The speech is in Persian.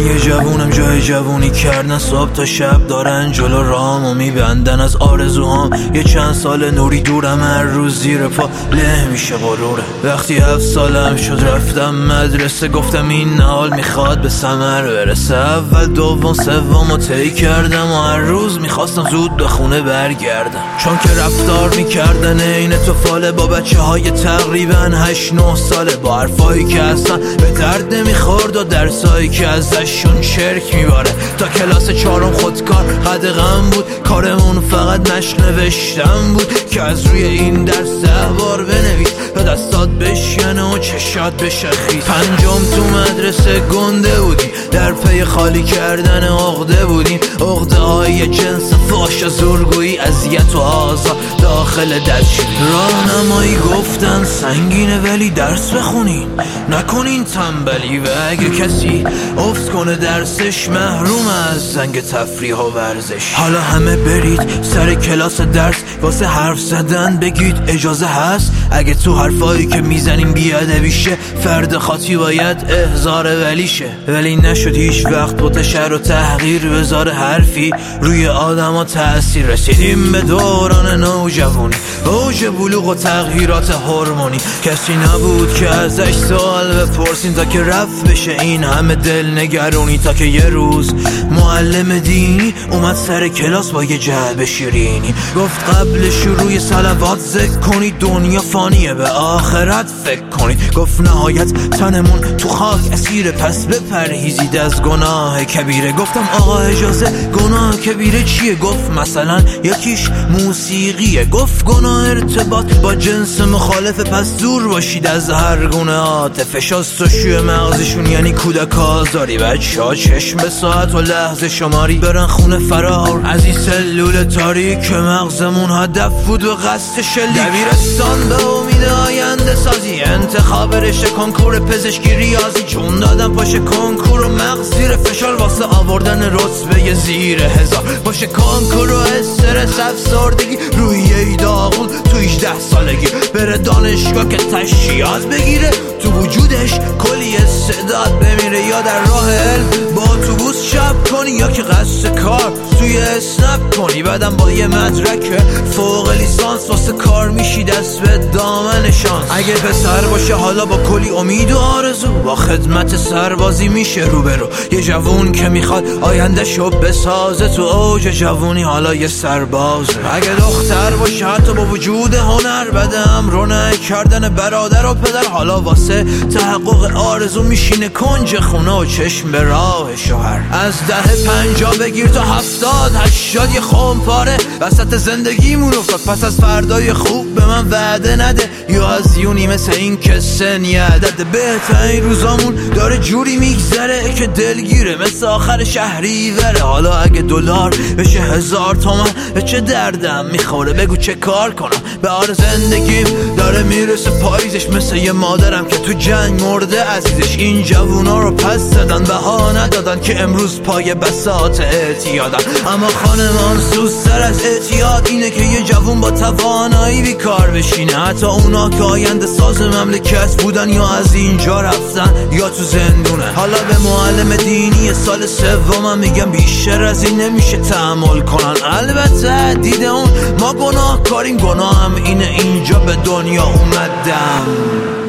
یه جوونم جای جوونی کردن، صبح تا شب دارن جلو رامو میبندن از آرزوهام. یه چند سال نوری دورم، هر روز زیر پا له میشه غروره. وقتی 7 سالم شد رفتم مدرسه، گفتم این نهال میخواد به ثمر برسه. اول دوم سومو طی کردم و هر روز میخواستم زود به خونه برگردم، چون که رفتار میکردن این توفاله با بچه های تقریبا 8-9 ساله، با حرفایی که اصلا به درد نمیخورد و درسایی که ازشون چرک میباره. تا کلاس 4 خودکار قدغن بود، کارمون فقط مشق نوشتن بود که از روی این درس 10 بار بنویس تا دستات بشکنه و چشات بشه خیس. 5 تو مدرسه گنده بودیم، در پی خالی کردن عقده بودیم، عقده های جنس فاش و زورگویی، اذیت و آزار داخل درس. راهنمایی گفتن سنگینه ولی درس بخونین، نکنین تنبلی، و اگه کسی افت کنه درسش محروم از زنگ تفریح و ورزش. حالا همه برید سر کلاس درس، واسه حرف زدن بگید اجازه هست. اگه تو حرفایی که میزنیم بیادبی شه، فرد خاطی باید احضار ولیشه. ولی نشد هیچ وقت بوت شر و تحقیر بذاره حرفی روی آدما تأثیر. رسیدیم به دوران نوجوانی، اوج بلوغ و تغییرات هورمونی. کسی نبود که ازش سوال بپرسین تا که رفت بشه این همه دل نگرونی. تا که یه روز معلم دینی اومد سر کلاس با یه جعبه شیرینی، گفت قبل شروع صلوات ذکر کنید، دنیا فانیه به آخرت فکر کنید. گفت نهایت تنمون تو خاک اسیره، پس بپرهیزید از گناه کبیره. گفتم آقا اجازه گناه کبیره چیه؟ گفت مثلا یکیش موسیقیه. گفت گناه ارتباط با جنس مخالفه، پس دور باشید از هر گونه عاطفه. شستشوی مغزشون یعنی کودک آزاری، بچه ها چشم به ساعت و لحظه شماری، برن خونه فرار از این سلول تاریک. مغزمون هدف بود و قصد شلیک. دبیرستان به امید آینده سازی، انتخاب رشته کنکور پزشکی ریاضی، چون دادم پاشه کنکور و مغز زیر فشار واسه آوردن رتبه زیر 1000. پاشه کنکور و استرس افسردگی، روحیه داغون تو 18 سالگی، بره دانشگاه که تشریعات بگیره، تو وجودش کلی استعداد بمیره. یا در راه علم با اتوبوس شب کنی، یا که قصد کار توی اسنپ کنی، بعدم با یه مدرک فوق لیسانس واسه کار میشی دست به دامن شانس. اگه پسر باشه حالا با کلی امید و آرزو، با خدمت سربازی میشه روبرو. یه جوون که میخواد آینده شو بسازه، تو اوج جوونی حالا یه سربازه. اگه دختر باشه حتی با وجود هنر، بعد امرونه کردن برادر و پدر، حالا واسه تحقق آرزو میشینه کنج خونه و چشم به راه شوهر. از دهه 50 بگیر تا 70-80 یه خمپاره وسط زندگیمون افتاد، پس از فردای خوب به من وعده نده، یا از یونی مثل این که سن یعدده. بهترین روزامون داره جوری میگذره که دلگیره مثل آخر شهری وره. حالا اگه دلار بشه 1000 تومن به چه دردم میخوره؟ بگو چه کار کنم؟ به آر زندگیم داره میرسه پاییزش، مثل یه مادرم که تو جنگ مرده عزیزش. این جوونا رو پس زدن، بها ندادن که امروز پای بساط اعتیادن. اما خانمان سوزتر از اعتیاد اینه که یه جوون با توانایی بیکار بشینه، حتی اونا که آینده ساز مملکت بودن یا از اینجا رفتن یا تو زندونه. حالا به معلم دینی سال 3 میگم بیشتر از این نمیشه تحمل کنن. البته دیده اون ما گناه کاریم، گناه هم اینه اینجا به دنیا اومدم.